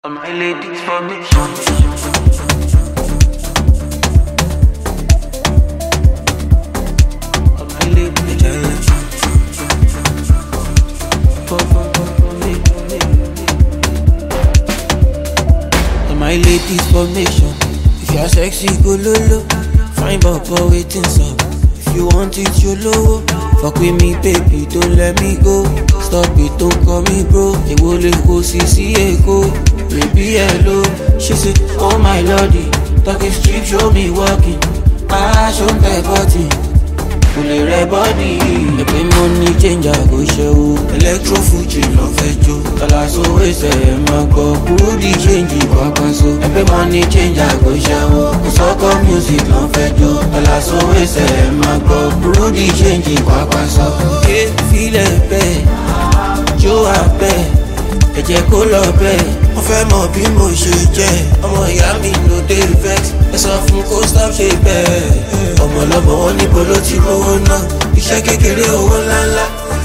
On my ladies for me. On my ladies for me. On my ladies formation. If you're sexy, go lolo. Fine baba waiting up. If you want it, you low. Fuck with me, baby, don't let me go. Stop it, don't call me bro. They will go see go. Baby, hello. She said, oh my lordy. Talking street, show me walking. Show my body. Fully red body. Every money change, I go show. Electro Fuji, love fejo. Dollars always say, my go. Rudy change, so. Every money change, I go show. Soccer music, love fejo. Dollars always say, my go. Rudy change, so. Hey, feel it, babe. Joe, I bet. Ẹ̀jẹ̀ kó lọ bẹ́ẹ̀, wọ́n fẹ́ mọ̀ bí mo ṣe jẹ́. Ọmọ ìyá mi ló dé vex, ẹ sọ fún kó stop ṣe bẹ́ẹ̀. Ọmọ lọ́mọ wọn níbo ló ti rówó náà, iṣẹ́ kékeré owó ńláńlá.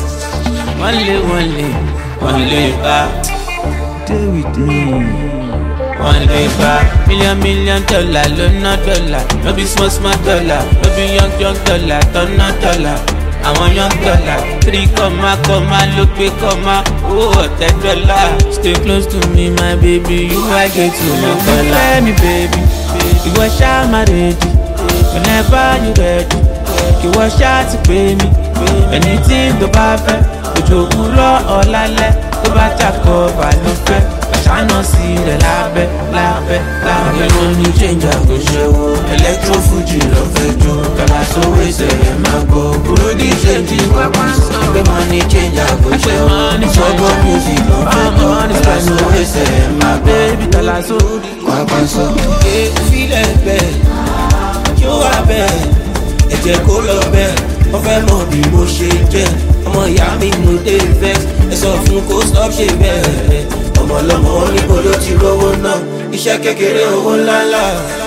Wọ́n lè bá stay with me. Wọ́n lè bá million dollar ló ná dọ́là. No be small dollar, no be young dollar tó ná dọ́là. Àwọn young dollar, 3 comma ló pé comma, owó ọ̀tẹ̀ dọ́là. Stay close to me my baby, you I get to know dollar. Let me baby, ìwọ ṣá máa ready, whenever you ready. Ìwọ ṣá ti pè mí, anything tó bá fẹ́. Òjò òwúrọ̀ ọ̀lálẹ̀, tó bá jàkọ̀ bà ló fẹ́. Ṣáná sí rẹ̀ lábẹ́. Ẹ̀rọ ní change àgọ́ ṣẹ́wó, Electro Fuji lọ fẹ́ jó. Kàlá sówó ìṣẹ̀lẹ̀ máa gbọ́, kúrò ní change wáwá sọ. Pé money change àgọ́ ṣẹ́wó, sọ́gbọ́ music lọ fẹ́ jó. Kàlá sówó ìṣẹ̀lẹ̀ máa gbọ́, kàlá sówó wáwá sọ. Fílẹ̀ bẹ́ẹ̀, yóò wá bẹ́ẹ̀, ẹ̀jẹ̀ kó lọ bẹ́ẹ̀. Wọ́n fẹ́ mọ̀ bí mo ṣe jẹ́, ọmọ ìyá mi ló dé vex. Ẹ sọ fún kó stop ṣe bẹ́ẹ̀. Ọmọ lọ́mọ wọn níbo ló ti rówó náà, iṣẹ́ kékeré owó ńláńlá.